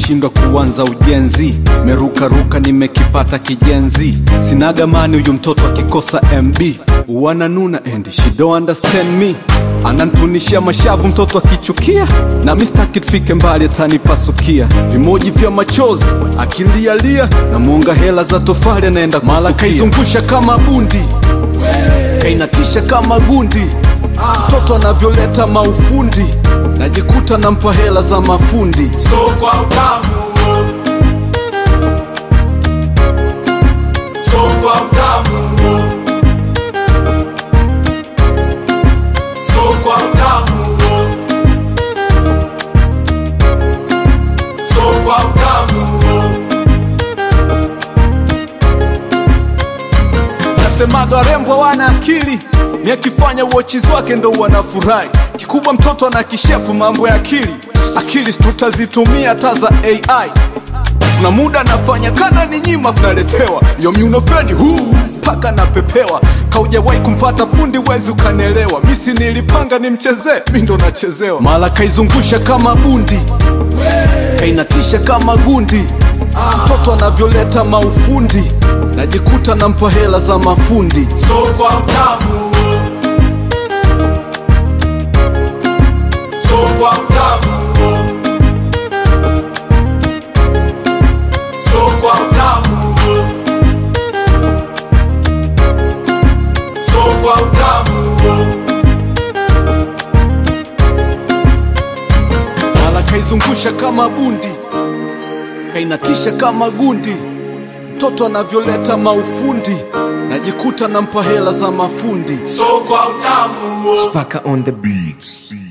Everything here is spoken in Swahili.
nimeshindwa kuanza ujenzi, meruka ruka nimekipata kijenzi. Sinaga mani huyu mtoto akikosa MB, wananuna and she don't understand me. Anantunishia mashavu mtoto akichukia, na mistaki tufike mbali atanipasukia. Vimoji vya machozi akilialia, na muunga hela za tofali anaenda kusukia. Mala kaizungusha kama bundi, kainatisha kama gundi. Mtoto anavyoleta maufundi, najikuta nampa hela za mafundi. So kwa utamu, so kwa utamu, so kwa utamu, so kwa utamu. Nasemaga rembo wana akili, ni akifanya watches wake ndo wanafurahi. Kikubwa mtoto ana kishepu, mambo ya akili. Akili tutazitumia hata za AI. Kuna muda nafanya kana ni nyima tunaletewa, yo miunofeni huu paka napepewa. Kaujawahi kumpata fundi wezi ukanelewa, misi nilipanga nimchezee, mi ndo nachezewa. Mala kaizungusha kama bundi, kainatisha kama gundi. Mtoto anavyoleta maufundi, najikuta nampa hela za mafundi. So kwa utamu, so kwa utamu, so kwa utamu, so kwa utamu. Mala kaizungusha kama bundi, kainatisha kama gundi. Mtoto anavyoleta maufundi, najikuta nampa hela za mafundi. So kwa utamu, Spaka on the beats.